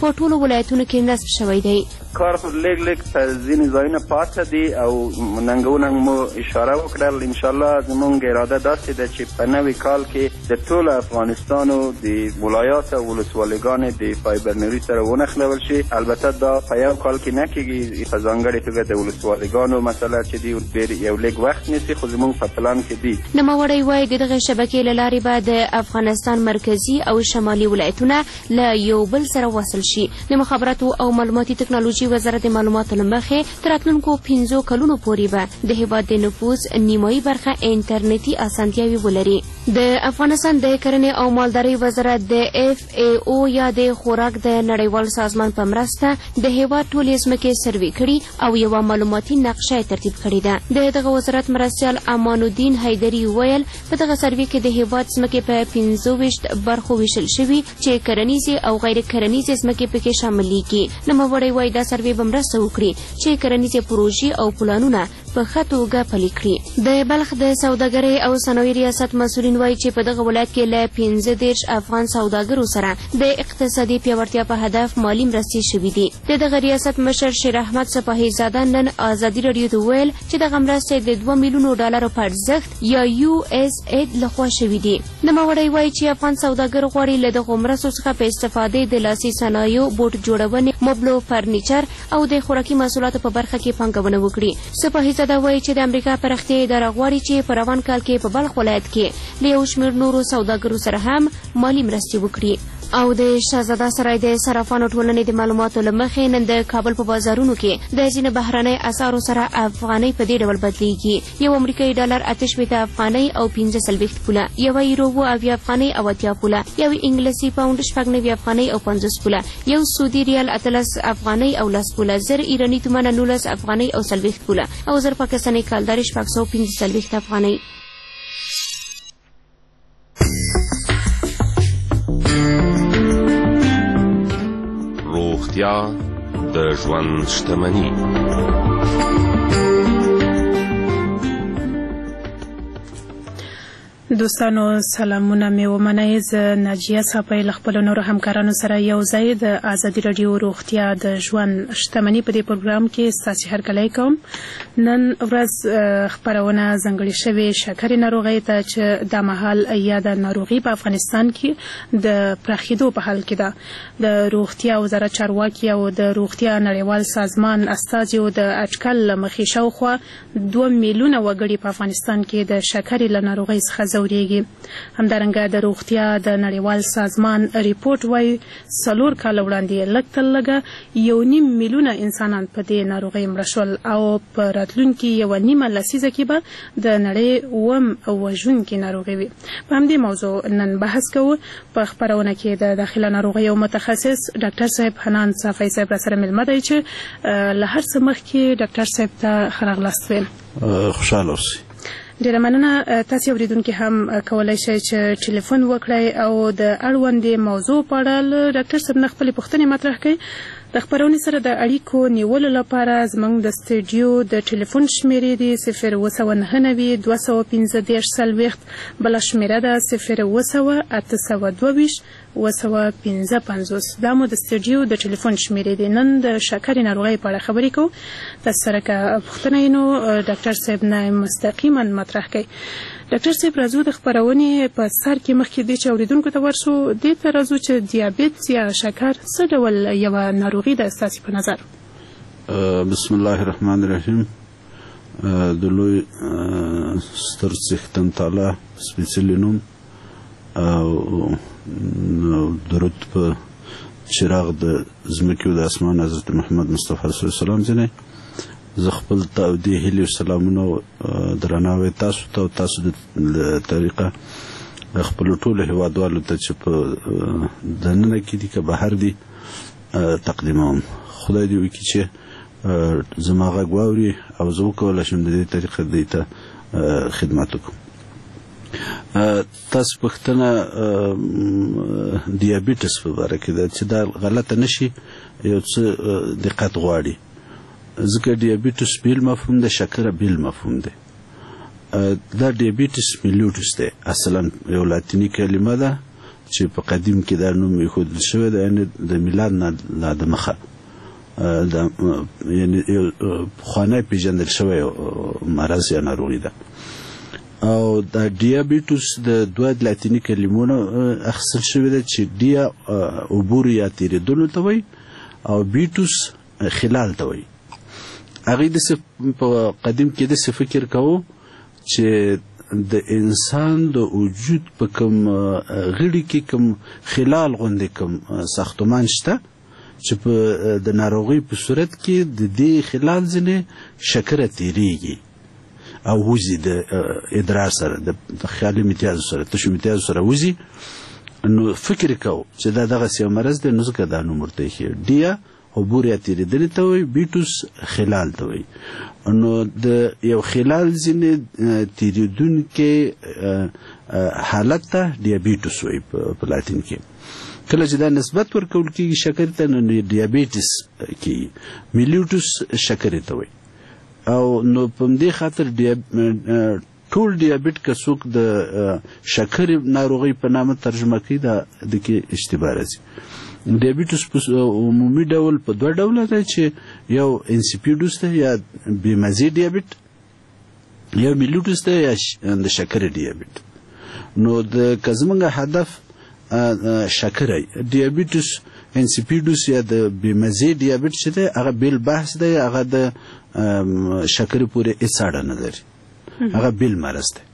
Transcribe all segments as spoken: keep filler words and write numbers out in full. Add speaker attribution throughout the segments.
Speaker 1: په ټولو ولایتونو کې نصب شوی دی.
Speaker 2: کار خو لږ لږ په ځینې ځایونه پاته دي او ننګونه مو اشاره وکړل. انشاءالله زموږ اراده داسې ده چې په نوي کال کې د ټول افغانستانو د ولایات او ولسوالیګانې د فایبر نوري سره ونښلول شي. البته دا په یو کال کې نه کېږي، په ځانګړې توګه د ولسوالیګانو مسله چې دی ډېر یو لږ وخت نیسي، خو زموږ په پلان کې دي.
Speaker 1: نوموړی وایي د دغې شبکې له لارې به د افغانستان مرکزي او شمالي ولایتونه له یو بل سره وصل شي. د مخابراتو او معلوماتي تکنالوژي وزارت د معلوماتو له مخې تر راتلونکو پنځو کلونو پورې به د هېواد د نفوس نیمایي برخه انټرنیټي اسانتیاوې ولري. د افغانستان د کرنې او مالدارۍ وزارت د اف ای او یا د خوراک د نړیوال سازمان په مرسته د هېواد ټولې ځمکې سروې کړي او یوه معلوماتي نقشه یې ترتیب کړې ده. د دغه وزارت مرستیال امان الدین حیدري وویل په دغه سروې کې د هېواد ځمکې په پنځه ویشت برخو ویشل شوي چې کرنیزې او غیر کرنیزې ځمکې پکې شاملېږي. نوموړی وایي دا سروې به مرسته وکړي چې کرنیزې پروژې او پلانونه په ښه توګه پلي کړي. د بلخ د سوداګرۍ او صنایع ریاست مسؤلین وایي چې په دغه ولایت کې له پنځه دېرش افغان سوداګرو سره د اقتصادي پیاوړتیا په هدف مالي مرستې شوي دي. د دغه ریاست مشر شیر احمد سپاهي زاده نن ازادي راډیو ته وویل چې دغه مرستې د دوه میلیونو ډالرو په ارزښت یا یو اس اید لخوا شوي دي. نوموړی وایي چې افغان سوداګر غواړي له دغو مرستو څخه په استفادې د لاسي صنایعو، بوټ جوړونې، مبلو، فرنیچر او د خوراکي محصولاتو په برخه کې پانګونه وکړي. سپاهي زاده وایي چې د امریکا پراختیایي اداره غواړي چې په روان کال کې په بلخ ولایت کې له یو شمېر نورو سوداګرو سره هم مالي مرستې وکړي. او د شهزاده سرای د صرافانو ټولنې د معلوماتو له مخې نن د کابل په بازارونو کې د ځینو بهرنۍ اسعارو سره افغانۍ په دې ډول بدلیږي. یو امریکایي ډالر اته شپېته افغانۍ او پنځه څلوېښت پوله، یوه یورو اووه اویا افغانۍ او اتیا پوله، یو انګلیسي پاونډ شپږ نوي افغانۍ او پنځوس پوله، یو سعودي ریال اتلس افغانۍ او لس پوله، زر ایراني تومنه نولس افغانۍ او څلوېښت پوله او زر پاکستاني کالدارې شپږ سوه پنځه څلوېښت افغانۍ.
Speaker 3: روغتیا د ژوند شتمني.
Speaker 4: دوستانو سلامونه مې ومنئ. زه ناجیه صافی له خپلو نورو همکارانو سره یو ځای د ازادي راډیو روغتیا د ژوند شتمني په دې پروګرام کې ستاسې هرکلی کوم. نن ورځ خپرونه ځانګړې شوې شکرې ناروغۍ ته چې دا مهال یا د ناروغي په افغانستان کې د پراخېدو په حال کې ده. د روغتیا وزارت چارواکي او د روغتیا نړیوال سازمان استازیو د اټکل له مخې شاوخوا دوه میلیونه وګړي په افغانستان کې د شکرې له ناروغۍ څخه ځورېږي. همدارنګه د روغتیا د نړیوال سازمان ریپورټ وایي څلور کاله وړاندې لږ تر لږه یو نیم میلیونه انسانان په دې ناروغۍ مړه شول او په راتلونکي یوه نیمه لسیزه کې به د نړۍ اووم وژونکې ناروغۍ وي. په همدې موضوع نن بحث کوو. په خپرونه کې د داخله ناروغیو متخصص ډاکټر صاحب حنان صافی صاحب راسره مېلمه دی چې له هر څه مخکې ډاکټر صاحب ته ښه راغلاست ویل.
Speaker 5: خوشحاله اوسئ.
Speaker 4: ډېره مننه. تاسې اورېدونکي هم کولی شئ چې ټلیفون وکړئ او د اړوندې موضوع په اړه له ډاکټر صاحب نه خپلې پوښتنې مطرح کړئ. د خپرونې سره د اړیکو نیولو لپاره زموږ د سټوډیو د ټلیفون شمېرې دي صفر اووه سوه نهه نوي دوه سوه پنځه دېرش څلوېښت، بله شمېره ده صفر اووه سوه اته سوه دوه ویشت اووه سوه پنځه پنځوس. دا مو د سټوډیو د ټلیفون شمېرې دي. نن د شکرې ناروغۍ په اړه خبرې کوو. تاسو سره که پوښتنه یې نو ډاکټر صاحب نه مستقیما مطرح کړئ. ډاکټر صاحب راځو د خپرونې په سر کې مخکې دې چې اورېدونکو ته ورسو دې ته راځو چې دیابیت یا شکر څه ډول یوه ناروغي ده ستاسې په نظر؟
Speaker 5: بسم الله الرحمن الرحیم. د لوی ستر څښتن تعالی سپېڅلي نوم او درود په چراغ د ځمکې او د اسمان حضرت محمد مصطفی صلی الله علیه وسلم ځینې زه خپل تودې هیلې او سلامونه درناوی تاسو ته او تاسو د طریقه خپلو ټولو هېوادوالو ته چې په دننه کې دي که بهر دي تقدیموم. خدای دې وکړي چې زما غږ واوري او زه وکولی شم د دې طریقه دوی ته خدمت وکړم. تاسو پوښتنه دیابیټس په باره کې ده چې دا غلطه نه شي، یو څه دقت غواړي ځکه دیابیټس بیل مفهوم ده، شکره بیل مفهوم ده. دا دیابیټس میلیټس ده، اصلا یو لاتینی کلمه ده چې په قدیم کې دا نوم ایښودل شوی دی، یعنې د میلاد نه لا دمخه د یعنې پخوانی پیژندل شوی مرض یا ناروغي ده. او دا ډیابیټوس د دوه لاتیني کلمو نه اخیستل شوی ده چې ډیا عبور یا تېرېدلو ته وایي او بیټوس خلال ته وایي. هغوی داسې په قدیم کې داسې فکر کوو چې د انسان د وجود په کوم غړي کې کوم خلال غوندې کوم ساختمان شته چې په د ناروغۍ په صورت کې د دې خلال ځینې شکره تېرېږي او وځي د ادرار سره د خیالي متیازو سره تشو متیازو سره وځي. نو فکر کوو چې دا دغسې یو مرض دی، نو ځکه دا نوم ورته ایښی. ډیا عبور یا تېرېدلې ته وایي، بیټوس خلال ته وایي. نو د یو خلال ځینې تېرېدونکی حالت ته ډیابیټوس وایي په لاتین کې. کله چې دا نسبت ورکول کېږي شکرې ته، نو ډیابیټس کېږي. میلیټوس شکرې ته وایي. او نو په همدې خاطر ټول ډیابیټ که څوک د شکرې ناروغۍ په نامه ترجمه کوي، دا د کې اشتباه راځي. ډیابیټوس په عمومي ډول په دوه ډوله دی، چې یو انسیپیډوس دی یا بېمزې ډیابیټ، یو میلیټوس دی یا د شکرې ډیابیټ. نو د که زموږ هدف شکره ډیابیټوس انسیپیډوس یا د بېمزې ډیابیټ چې دی، هغه بیل بحث دی، هغه د شکرې پورې هېڅ اړه نه لري، هغه بیل مرض دی.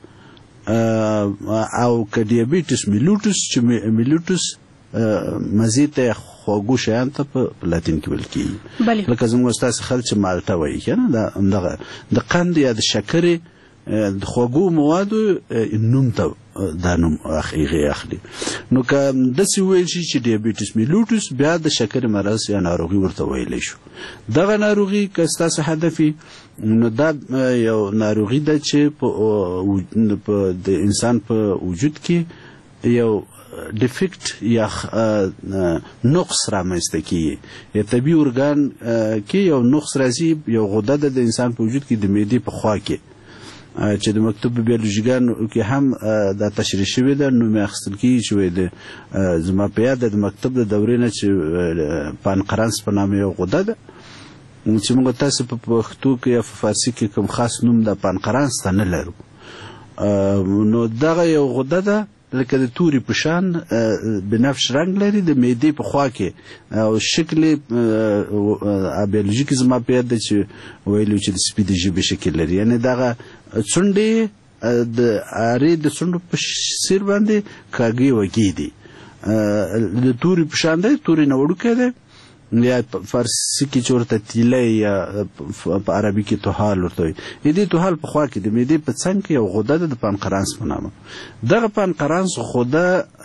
Speaker 5: او که ډیابیټوس میلیټوس چې میلیټوس مزې ته یا خواږو شیانو ته په لاتین کې ویل کېږي، لکه زموږ ستاسې خلک چې مالټه وایي که نه، دا همدغه د قند یا د شکرې د خوږو موادو نوم ته دا نوم اخلي. نو که داسې وویل شي چې ډیابیټس میلیټوس، بیا د شکرې مرض یا ناروغي ورته ویلی شو. دغه ناروغي که ستاسو هدف وي، نو دا یو ناروغي ده چې په د انسان په وجود کې یو ډیفیکټ یا نقص رامنځته کیږي، یا طبي ارګان کې یو نقص راځي. یو غده ده د انسان په وجود کې د معدې په خوا کې، چې د مکتوب بیولوژیګانو کې هم دا تشریح شوې ده. نوم یې اخیستل کېږي چې وایي د زما په یاد د مکتب د دورې نه چې پانقرانس په نامه یو غده ده، چې موږ تاسې په پښتو کې یا په فارسي کې کوم خاص نوم د پانقرانس ته نه لرو. نو دغه یو غده ده، لکه د توري په شان بنفش رنګ لري، د معدې په خوا کې، او شکل بیولوژیکي زما په یاد ده چې ویلو چې د سپي د ژبې شکل لري. یعنې دغه څونډې د ارې د څونډو په سیر باندې کاږې وږې دي، د توري په شان دی، توري نه وړوکی دی، یا فارسي کې چې ورته تیلی یا په عربي کې توحال ورته وایي. دې توحال په خوا کې د معدې په څنګ کې یو غده ده د پانقرانس په نامه. دغه پانقرانس غده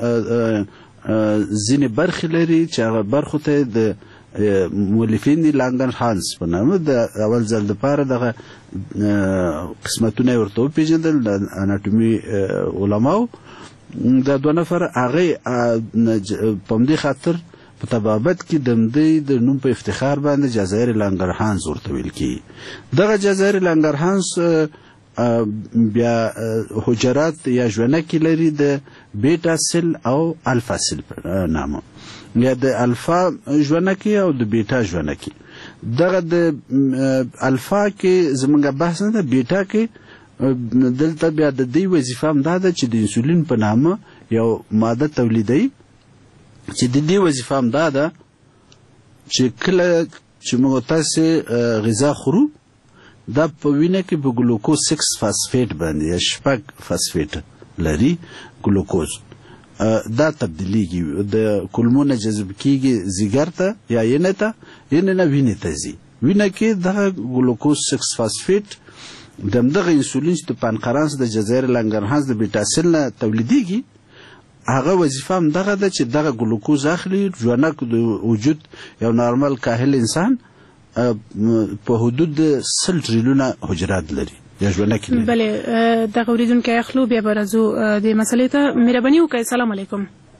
Speaker 5: ځینې برخې لري چې هغه برخو ته د مؤلفین دي لانګرهانس په نامه. د اول ځل دپاره دغه قسمتونه یې ورته وپېژندل د اناټومي علماو، دا دوه نفره. هغې په همدې خاطر په طبابت کې د همدې د نوم په افتخار باندې جزایر لانګرهانس ورته ویل کېږي. دغه جزایر لانګرهانس بیا حجرات یا ژونکې لري د بیټا سل او الفا سل په نامه، یا د الفا ژونکې او د بیټا ژونکې. دغه د الفا کې زموږ بحث نه ده، بیټا کې دلته بیا د دې وظیفه هم دا ده چې د انسولین په نامه یو ماده تولیدوي، چې د دې وظیفه هم دا ده چې کله چې موږ تاسې غذا خورو، دا په وینه کې په ګلوکوز سکس فاسفیټ باندې یا شپږ فاسفیټ لري ګلوکوز، دا تبدیلیږي، د کولمو نه جذب کېږي ځیګر ته یا ینې ته، ینې نه وینې ته ځي. وینه کې دغه ګلوکوز سکس فاسفیټ د همدغه انسولین چې د پانقرانس د جزایر لانګرهانس د بیټاسل نه تولیدیږي، هغه وظیفه هم دغه ده چې دغه ګلوکوز اخلي. ژونک د وجود یو نارمل کاهل انسان په حدود د سل تریلیونه حجرات لري یا ژونک لري.
Speaker 4: بله، دغه اوریدونکی اخلو، بیا به راځو د مسلې ته. مهرباني وکړئ. السلام علیکم.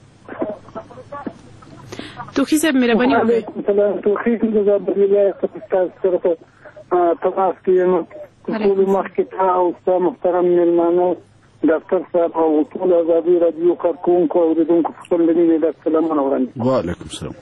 Speaker 4: توخي صاحب مهرباني وکړئ.
Speaker 6: توخي د زابلیا ستاسو سره په تماس کې یم. ټول مخکې ته او محترم مېلمانه ډاکټر صاحب او ټول ازادي راډیو کارکونکو او اوریدونکو په خپل مینې ډک سلامونه وړاندې.
Speaker 5: وعلیکم السلام.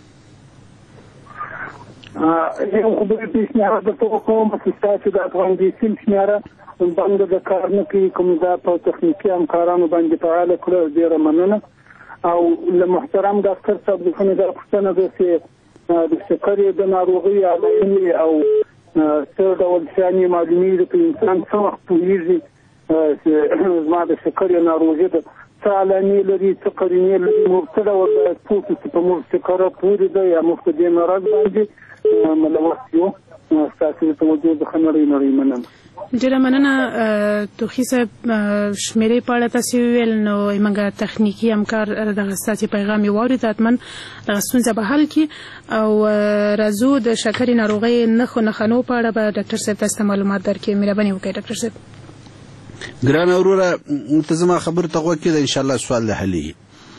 Speaker 6: یو خبرې پیشنهاد درته وکړم چې ستاسو د افغان دیسل شمېره بنده د کار نه کوي، کوم دا په تخنیکي همکارانو باندې فعاله کړه، ډېره مننه. او له محترم ډاکټر صاحب د کومې دا پوښتنه ده چې د شکرې د ناروغۍ علایمې او څه ډول شیان یې معلومېږي په انسان څه وخت پوهېږي چې زما د شکرې ناروغي ده، څه علامې لري، څه قرینې لري، موږ څه ډول باید پوه کړو چې په موږ شکره پورې ده یا موږ په دې مرض باندې ملوث یو. ستاسو د توجه څخه نړۍ نړۍ مننه.
Speaker 4: ډېره مننه توخي صاحب. شمېرې په اړه تاسې وویل، نو موږ تخنیکي همکار دغه ستاسې پیغام یې واورېد، حتما دغه ستونزه به حل کړي. او راځو د شکرې ناروغۍ نښو نښانو په اړه به ډاکټر صاحب تاسو ته معلومات درکړي. مهرباني وکړئ ډاکټر صاحب.
Speaker 5: ګرانه وروره، ته زما خبرو ته غوږ کېږده، انشاءالله سوال دې حلېږي.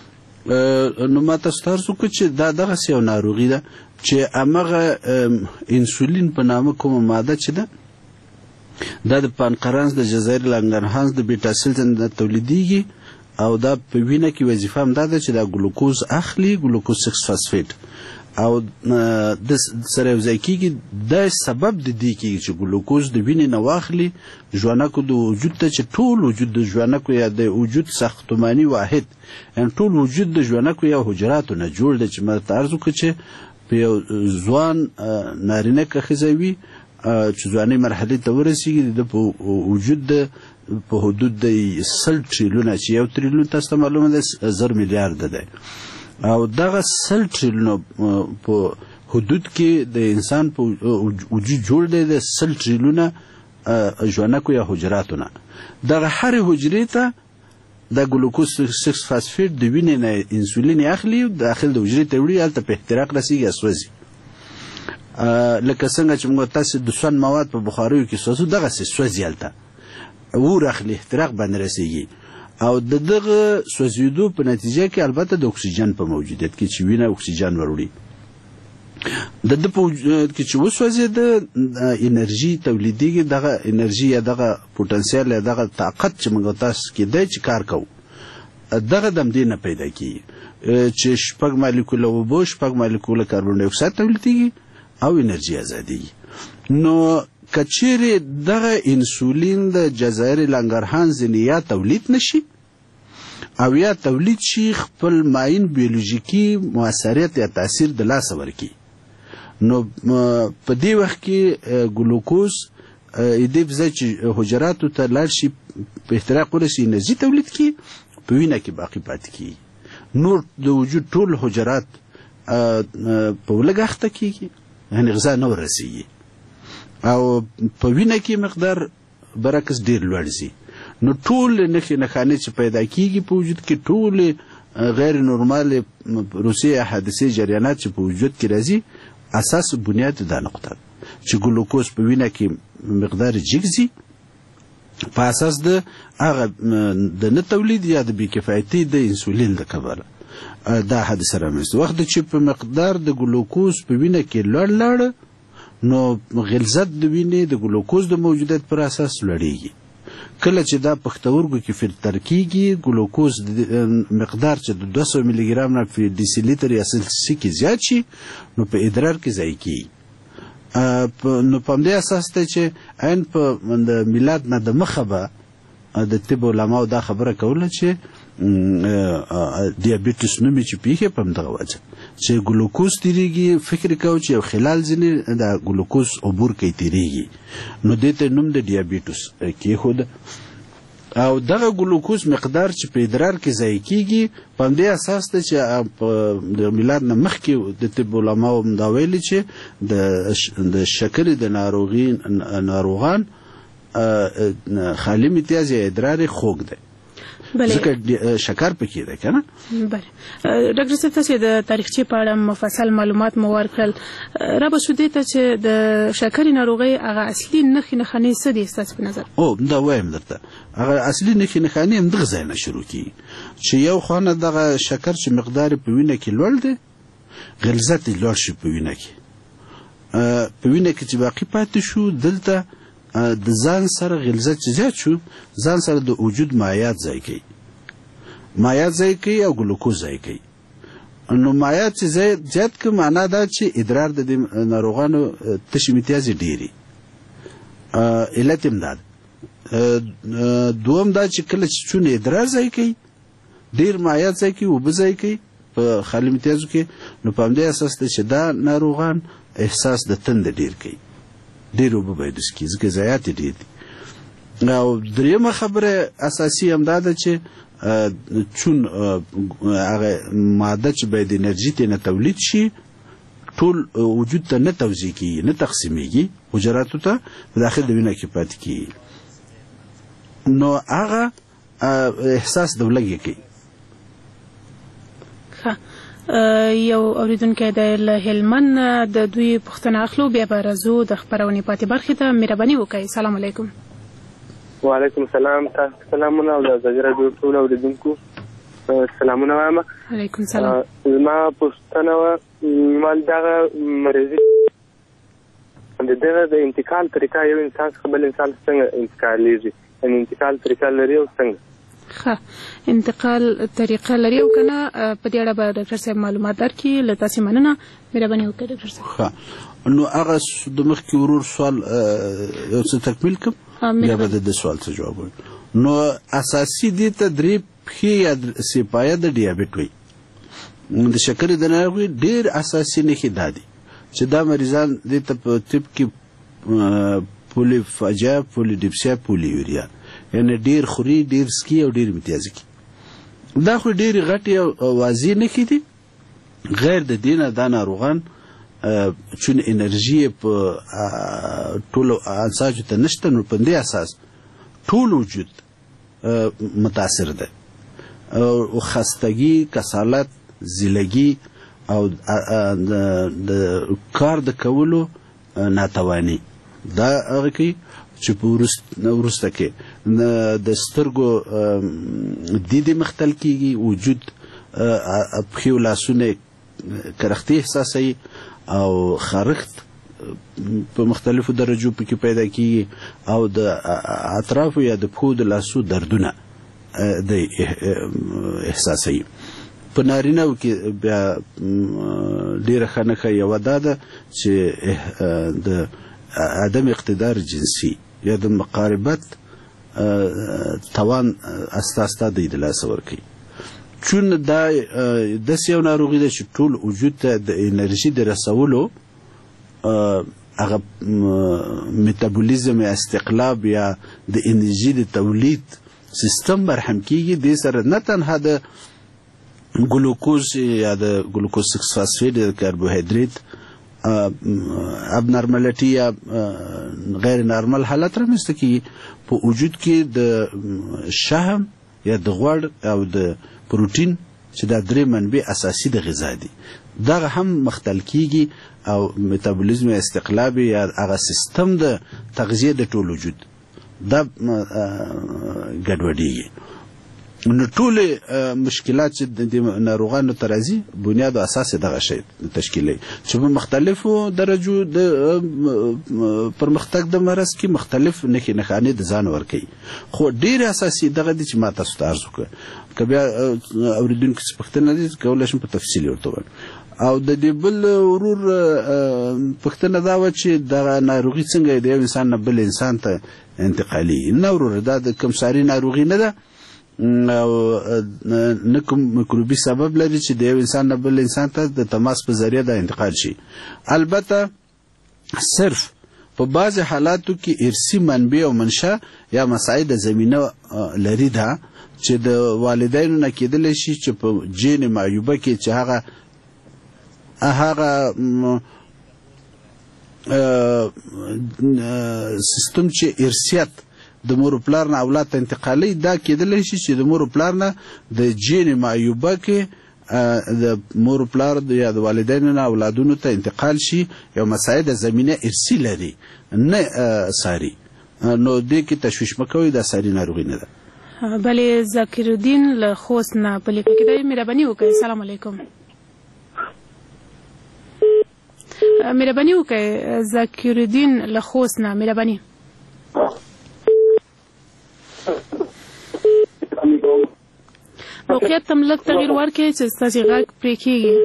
Speaker 5: نو ما تاسو ته عرض وکړو چې دا دغسې یو ناروغي ده چې همغه انسولین په نامه کومه ماده چې ده دا د پانقرانس د جزایر لانګرهانس د بیټا سیلز نه تولیدیږي، او دا په وینه کې وظیفه هم دا ده چې دا ګلوکوز اخلي، ګلوکوز سکس فاسفیټ، او د سره یو ځای کېږي. دا سبب د دې کېږي چې ګلوکوز د وینې نه واخلي ژوانکو د وجود ته، چې ټول وجود د ژوانکو یا د وجود ساختماني واحد، یعنې ټول وجود د ژوانکو یا حجراتو نه جوړ دی. چې ما ته عرض وکړو چې په یو ځوان نارینه که ښځه وي چې ځوانۍ مرحلې ته ورسېږي، د په وجود د په حدود د سل تریلیونه، چې یو تریلیون تاسو ته معلومه ده زر میلیارده دی، او دغه سل تریلیونه په حدود کې د انسان په وجود جوړ دی د سل تریلیونه ژوانکو یا حجراتو نه. دغه هرې حجرې ته د ګلوکوز سکس فاسفیټ د وینې نه انسولین اخلي، داخل د حجرې ته وړي، هلته په احتراق رسېږي، اسوځي. لکه څنګه چې موږ تاسو د سون مواد په بخاریو کې سوځو، دغسې سوځي، هلته اور اخلي، احتراق باندې رسېږي. او د دغه سوځېدو په نتیجه کې البته د اکسیجن په موجودیت کې چې وینه اکسیجن وروړي، د ده په وجود کې چې وسوځېده انرژي تولیدېږي. دغه انرژي یا دغه پوتنسیال یا دغه طاقت چې موږ تاسو کې دی چې کار کوو، دغه د همدې نه پیدا کېږي چې شپږ مالیکوله اوبه، شپږ مالیکوله کاربن ډای اکساید تولیدېږي او انرژي ازادېږي. نو که چیرې دغه انسولین د جزایر لانګرهانس ځینې یا تولید نشي او یا تولید شي، خپل ماین بیولوژیکي مؤثریت یا تاثیر د لاسه ورکړي، نو په دې وخت کې ګلوکوز دې په ځای چې حجراتو ته لاړ شي په احتراق ورسي، انرژي تولید کړي، په وینه کې باقي پاتې کېږي. نور د وجود ټول حجرات په لږ اخته کېږي، یعنې غذا نه ورسېږي، او په وینه کې مقدار برعکس ډېر لوړ ځي. نو ټول نښې نښانې چې پیدا کېږي په وجود کې، ټول غیر نورمال پروسې یا حادثې جریانات چې په وجود کې راځي، اساس بنیاد دا نقطه ده چې ګلوکوز په وینه کې مقدار جګ ځي په اساس د هغه د نه تولید یا د بې کفایتۍ د انسولین د کبله دا حادثه رامنځته. وخت چې په مقدار د ګلوکوز په وینه کې لوړ لاړه، نو غلظت د وینې د ګلوکوز د موجودیت پر اساس لوړېږي. کله چې دا پښتورګو کې فلتر کېږي، ګلوکوز مقدار چې د دوه سوه ملي ګرام نه په ډیسي لیتر یا سلسي کې زیات شي، نو په ادرار کې ځای کېږي. نو په همدې اساس دی چې عین په د میلاد نه د مخه به د طب علماو دا خبره کوله چې دیابیټس نومې چې پیښې په همدغه وجه چې ګلوکوز تیریږي، فکر کوو چې یو خلال ځینې د ګلوکوز عبور کوي تیریږي، نو دې ته نوم د دیابیټس کېښوده. او دغه ګلوکوز مقدار چې په ادرار کې ځای کېږي، په همدې اساس دی چې د میلاد نه مخکې د طب علماو دا ویلي چې د شکرې د ناروغي ناروغان خالي امتیاز یا ادرار یې خوږ دی، ځکه شکر پکې ده که نه.
Speaker 4: بله ډاکټر صاحب، تاسې د تاریخچې په اړه مفصل معلومات مو ورکړل، را به شو دې ته چې د شکرې ناروغۍ هغه اصلي نښې نښانې څه دي ستاسو په نظر؟
Speaker 5: او دا وایم درته، هغه اصلي نښې نښانې همدغه ځای نه شروع کېږي چې یو خوا نه دغه شکر چې مقدار په وینه کې لوړ دی، غلظت یې لوړ شي په وینه کې، په وینه کې چې باقي پاتې شو، دلته د ځان سره غلظت چې زیات شو ځان سره د وجود مایعات ضایع کوي مایعات ضایع کوي او ګلوکوز ضایع کوي نو مایعات چې زیات که معنا دا چې ادرار د ناروغانو تشې امتیازې ډېرې علت هم دا دوم دا چې کله چې چون ادرار ضایع کوي ډېر مایعات ضایع کوي اوبه ضایع کوي په خالي امتیازو کې نو په همدې اساس دی چې دا ناروغان احساس د تنده ډېر کوي ډېر اوبه باید وڅښي ځکه ضایعات یې ډېر دي او دریمه خبره اساسي همدا ده چې چون هغه ماده چې باید انرژي ترې تولید شي ټول وجود ته نه توزیع کیږي نه تقسیمیږي حجراتو ته په داخل د وینه کې پاتې کیږي نو هغه احساس د ولګي کوي
Speaker 4: یو اوریدونکی دی له هلمند د دوی پوښتنه اخلو بیا به راځو د خپرونې پاتې برخې ته مهرباني وکړئ سلام علیکم
Speaker 7: وعلیکم السلام تاسو سلامونه او د ازادي راډیو ټول اوریدونکو سلامونه وایم
Speaker 4: علیکم سلام
Speaker 7: زما پوښتنه وه ما دغه مریضي د دغه د انتقال طریقه یو انسان څخه بل انسان څنګه انتقالیږي یعنې انتقال طریقه لري او څنګه
Speaker 4: ښه انتقال طریقه لري او که نه په دې اړه به ډاکټر صاحب معلومات درکړي له تاسې مننه مهرباني وکړئ ډاکټر صاحب
Speaker 5: ښه نو هغه د مخکې ورور سوال یو څه تکمیل کړم بیا به د سوال څه جواب وایي نو اساسي دې ته درې پښې یا سپایه د ډیابیټ وایي د شکرې د ناروغۍ ډېر اساسي نښې دا دي چې دا مریضان دې ته په طب کې پولیفاجیا پولیډیپسیا پولیوریا یعنې ډېر خوري ډېر سکي او ډېر امتیازي کوي دا خو ډېرې غټې او واضح نښې دي غیر د دې نه دا ناروغان چون انرژي په ټولو انساجو ته نشته نو په دې اساس ټول وجود متاثر ده او خستګي کسالت زیلګي او د کار د کولو ناتواني دا هغه کوي چې په وروسته کې د سترګو دیدې مختل کیږي وجود پښې او لاسونه کرختي احساسوي او خارښت په مختلفو درجو پکې پیدا کیږي او د اطرافو یا د پښو د لاسو دردونه د احساسوي په نارینهو کې بیا ډېره ښه نښه یوه دا ده چې د عدم اقتدار جنسي یا د مقاربت توان استا استا دوی د لاسه ورکوي چون دا داسې یو ناروغي ده چې ټول وجود ته د انرژي د رسولو هغه میتابولیزم یا استقلاب یا د انرژي د تولید سیستم مرهم کیږي دې سره نه تنها د ګلوکوز یا د ګلوکوز سکس فاسفیټ د کاربوهایدریت ابنارمالټي یا غیر نارمل حالت رامنځته کیږي په وجود کې د شحم یا د غوړ او د پروتین چې دا درې منبع اساسي د غذا دي دغه هم مختل کیږي او میتابولیزم استقلاب یا هغه سیستم د تغذیه د ټول وجود دا ګډوډیږي نو ټول مشکلات چې د ناروغانو ته راځي بنیاد او اساس دغه شی تشکیلوي چې په مختلفو درجو د پرمختګ د مرض کې مختلف نښې نښانې د ځان ورکوي خو ډېر اساسي دغه دي چې ما تاسو ته عرض وکړه که بیا اورېدونکي څه پوښتنه دي کولی شم په تفصیل ورته ووایم او د دې بل ورور پوښتنه دا وه چې دغه ناروغي څنګه د یو انسان نه بل انسان ته انتقالي نه وروره دا د کمساري ناروغي نه ده او نه کوم میکروبي سبب لري چې د یو انسان نه بل انسان ته د تماس په ذریعه دا انتقال شي البته صرف په بعض حالاتو کې ارثي منبع او منشأ یا مساعد زمینه لري ده چې د والدینو نه کېدلی شي چې په جین معیوبه کې چې هغه هغه سیستم چې ارثیت د مور پلار نه اولاد ته انتقالي دا کېدلی شي چې د مور پلار نه د جین معیوبه کې د مور پلار یا د والدینو نه اولادونو ته انتقال شي یو مساعد زمینه ارثي لري نه ساري نو دې کې تشویش مه کوئ دا ساري ناروغي نه ده
Speaker 4: بله ذکر الدین له خوست نه په لیکل کې دی مهرباني وکړئ السلام علیکم مهرباني وکړئ ذکر الدین له خوست نه مهرباني موقعیت ته لږ تغیر ورکړئ چې ستاسې غږ پرې کېږي.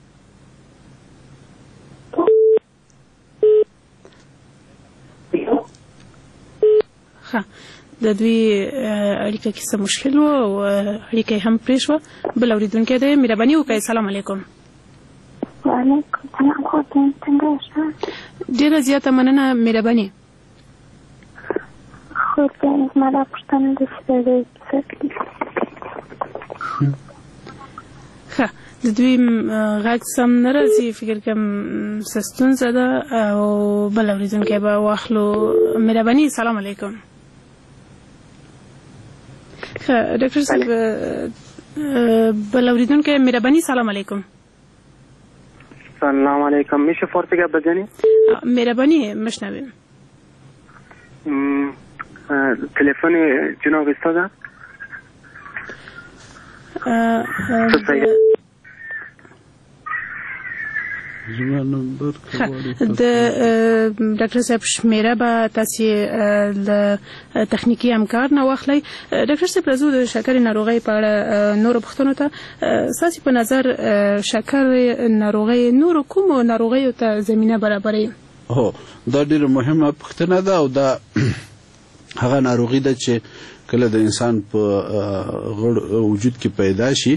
Speaker 4: ښه د دوی اړیکه کې څه مشکل و او اړیکه هم پرې شوه. بل اورېدونکی دی، مهرباني وکړئ. سلام علیکم.
Speaker 8: وعلیکم سلام. خدای څنګه یاست؟
Speaker 4: ډېره زیاته مننه، مهرباني.
Speaker 8: خدای زما دا پوښتنه ده چې د کیسه کې
Speaker 4: ښه د دوی غږ سم نه راځي، فکر کوم څه ستونزه ده او بل اورېدونکی به واخلو. مهرباني. سلام علیکم. ښه ډاکټر صاحب بل اورېدونکی، مهرباني. سلام علیکم.
Speaker 7: سلام علیکم. میشه فارسی گپ بزنی؟
Speaker 4: مهربانی مشنویم.
Speaker 7: تلفن جناب استاد
Speaker 5: زما نمبر
Speaker 4: د ډاکټر صاحب شمیره به تاسو د تخنیکی همکار نه واخلئ. ډاکټر صاحب راځو د شکر ناروغي په اړه نور پوښتنو ته. ساسي په نظر شکر ناروغي نور کوم ناروغي ته زمينه برابرې؟
Speaker 5: هو دا ډیره مهمه پوښتنه ده او دا هغه ناروغي ده چې کله د انسان په وجود کې پیدا شي.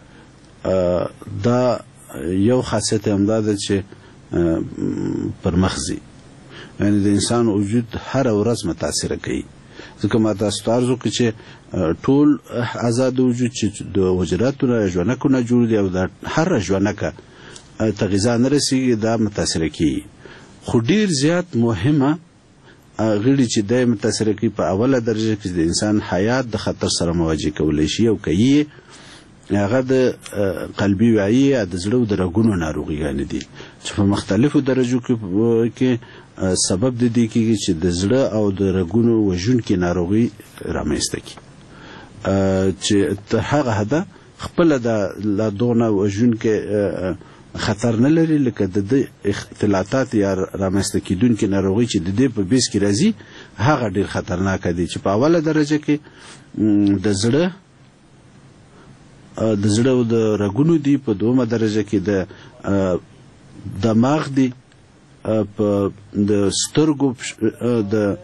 Speaker 5: دا یو خاصیت هم دا ده چې پر مخزي، یعنی د انسان وجود هر ورځ متاثر کوي. ځکه ما تاسو ته عرض وکړ چې ټول آزاد وجود چې د حجراتو نه ژوندکو نه جوړ دي او د هر ژوندکه ته غذا نه رسیږي، دا متاثر کوي. خو ډیر زیات مهمه غړي چې د متاثر کوي په اوله درجه کې د انسان حیات د خطر سره مواجه کولای شي او کوي. هغه د قلبي وعي د زړه او د رګونو ناروغیان دي چې په مختلفو درجو کې سبب د دې کېږي چې د زړه او د رګونو وژونکي ناروغي رامنځته کړي. چې هغه هدا خپل د لا دونه وژونکي خطر نه لري، لکه د اختلاطات یا رامنځته کېدونکي ناروغي چې د دې په بیس کې راځي هغه ډیر خطرناک دي. چې په اوله درجه کې د زړه د زړه او د رګونو دي، په دومره درجه کې د دماغ دي، په د سترګو د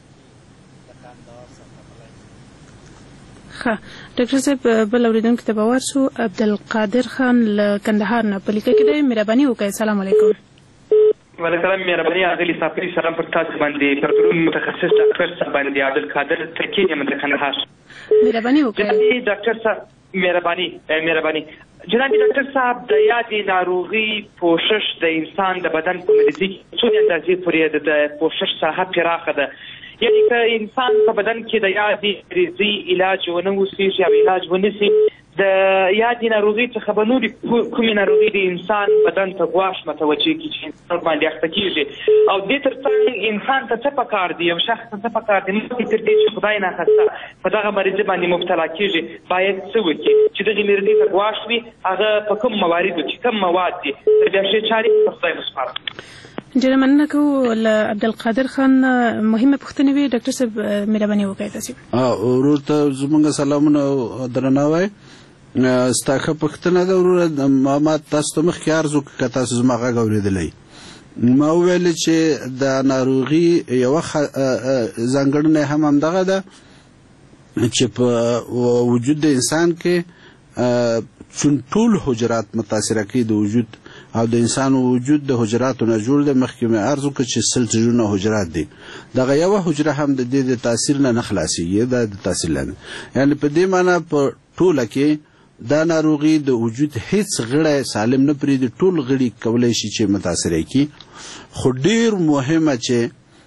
Speaker 4: ښه ډاکټر صاحب بل اورېدونکي ته به ورسو. عبدالقادر خان له کندهار نه په لیکه کې دی. مهرباني وکړئ. سلام علیکم.
Speaker 9: وعلیکم السلام. مهرباني اغلي صافي سلام پر تاسو باندې پر ګروپ متخصص ډاکټر صاحب باندې عبدالقادر تکینه من کندهار.
Speaker 4: مهرباني وکړئ.
Speaker 9: ډاکټر صاحب مهرباني مهرباني جناب ډاکټر صاحب د یادې ناروغي پوښښ د انسان د بدن په مریضي څو اندازې پورې د پوښښ ساحه پراخه ده. یعنی که انسان په بدن کې د یادې مریضي علاج ونه وسیږي او علاج ونسي، د یادې ناروغي څخه به نورې کومې ناروغي د انسان بدن ته ګواښ متوجه کړي چې انسان باندې اخته کېږي. او دې تر څنګ انسان ته څه پکار دي، یو شخص ته څه پکار دي مخکې تر دې چې خدای ناخواسته په دغه مریضي باندې مبتلا کېږي باید څه وکړي چې دغې مریضۍ ته ګواښ وي؟ هغه په کوم مواردو کې کوم مواد دي؟ تر بیا ښې چارې په خدای وسپارم.
Speaker 4: ډېره مننه کوو له عبدالقادر خان. مهمه پوښتنې وي ډاکټر صاحب، مهرباني وکړئ. تاسو
Speaker 5: ورور ته زموږ سلامونه او درناوی. ستاخه پښتنه ده وروره، ما تاسو ته مخکې عرض وکړ که تاسو زما غږ اورېدلی. ما وویل چې د ناروغي یوه ځانګړنه هم همدغه ده چې په وجود د انسان کې چون ټول حجرات متاثره کوي د وجود او د انسان وجود د حجراتو نه جوړ دی. مخکې مې عرض وکړ چې سل زرونه حجرات دي، دغه یوه حجره هم د دې د تاثیر نه نه خلاصېږي، دا د تاثیر لاندې. یعنې په دې معنی په ټوله کې دا ناروغي د وجود هیڅ غړی سالم نه پرېږدي، ټول غړي کولی شي چې متاثره کړي. خو ډېر مهمه چې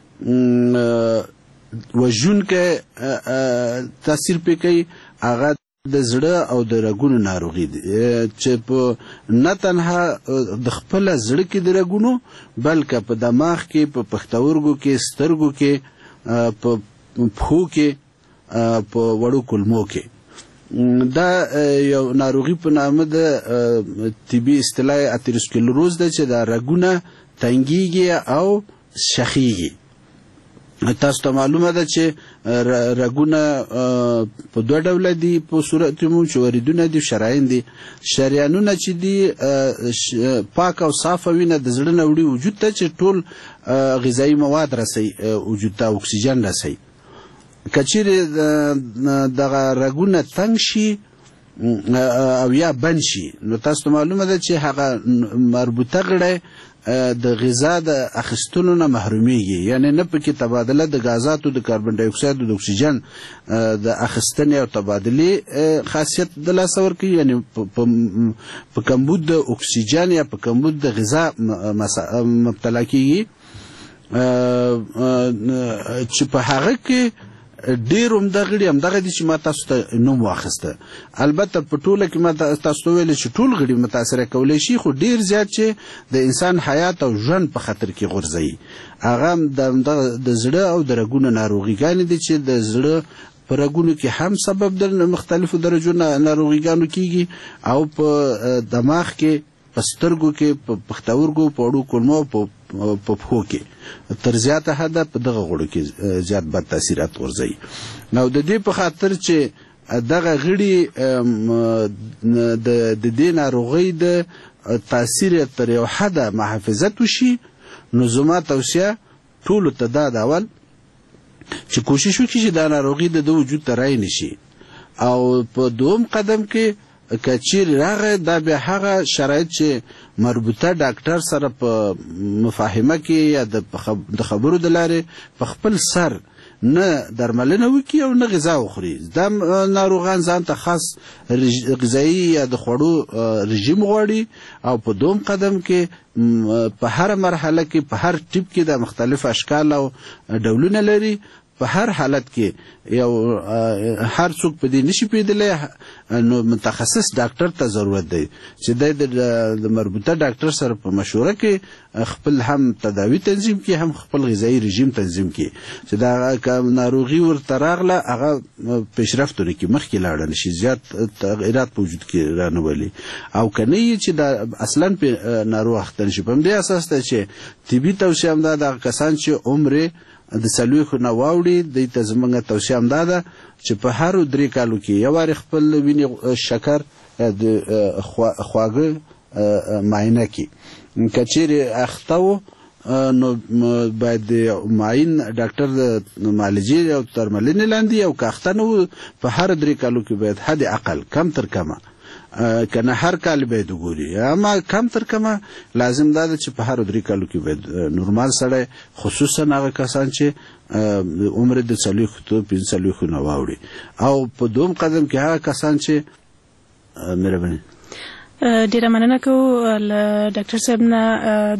Speaker 5: وژونکی تاثیر پرې کوي هغه د زړه او د رګونو ناروغي دي، چې په نه تنها د خپل زړه کې د رګونو بلکې په دماغ کې، په پښتورګو کې، سترګو کې، په پښو کې، په وړو کولمو کې. دا یو ناروغي په نامه د طبي اصطلاح اتروسکلروز ده چې دا رګونه تنګیږي او شخیږي. تاسو ته معلومه ده چې رګونه په دوه ډوله دي په صورت مو چې وریدونه دي شرايين دي. شریانونه چې دي پاک او صاف وینه د زړه نه وړي وجود ته چې ټول غذایی مواد رسي وجود ته اکسیجن رسي. کچېرې دغه رګونه تنګ شي او یا بند شي نو تاسو ته معلومه ده چې هغه مربوطه غړي د غذا د اخیستلو نه محرومیږي، یعنی نه پکې تبادله د غازاتو د کاربن ډای اکساید او د اکسیجن د اخیستنې او تبادلې خاصیت د لاس ورکړي، یعنی په کمبود د اکسیجن یا په کمبود د غذا مبتلا کیږي چې په هغه کې ډیر هم دغه غړي هم دغه دي چې ما تاسو ته نوم واخیسته. البته په ټوله کې ما تاسو ته ویل چې ټول غړي متاثر کولای شي، خو ډیر زیات چې د انسان حیات او ژوند په خطر کې غورځي هغه د زړه او د رګونو ناروغیګانې دي چې د زړه په رګونو کې هم سبب د مختلفو درجو ناروغیګانو کیږي او په دماغ کې، په سترګو کې، په پښتورګو، په وړو کولمو، په په پښو کې تر زیاته حده په دغه غړو کې زیات بد تاثیرات ورځي. نو د دې په خاطر چې دغه غړي د دې ناروغۍ د تاثیر تر یو حده محافظت وشي، نو زما توصیه ټولو ته دا ده اول چې کوشش وکړي چې دا ناروغي د وجود ته رای نشي، او په دوم قدم کې کچیر راغی دا به هغه شرایط چې مربوطه ډاکټر سره په مفاهمه کې یا د خبرو د لارې په خپل سر نه درملنه وکړي او نه غذا وخوري. دا ناروغان ځان ته خاص غذایی یا د خوړو رژیم غواړي، او په دوم قدم کې په هر مرحله کې په هر ټیپ کې د مختلف اشکال او ډولونه لري. په هر حالت کې یو هر څوک په دې نشي پیدلای، نو متخصص ډاکټر ته ضرورت دی چې د مربوطه ډاکټر سره په مشوره کې خپل هم تداوی تنظیم کړي، هم خپل غذایی رژیم تنظیم کړي چې دا ناروغي ورته راغله هغه پیشرفت ورکړي، مخکې لاړ نشي، زیات تغیرات په وجود کې رانولي، او کنه چې دا اصلا په ناروغ اخته نشي. په دې اساس ته چې طبي توصیه هم دا د کسان چې عمر د څلوېښتو نه واوړي دوی ته زموږ توصیه هم دا ده چې په هرو درې کالو کې یو وارې خپل وینې شکر د خواږه معاینه کړي. که چیرې اخته و نو باید د معین ډاکټر د معالجې او درملنې لاندې، او که اخته نه و په هر درې کالو کې باید حد اقل کم تر کمه کنه هر کال باید وګوري، اما کم تر کمه لازم دا ده چې په هر درې کالو کې باید نورمال سړی، خصوصا هغه کسان چې عمر د څلوېښتو پنځه څلوېښتو نه واوړي، او په دوم قدم کې هغه کسان چې مهرباني
Speaker 4: ډیره مننه کوو له ډاکټر صاحب نه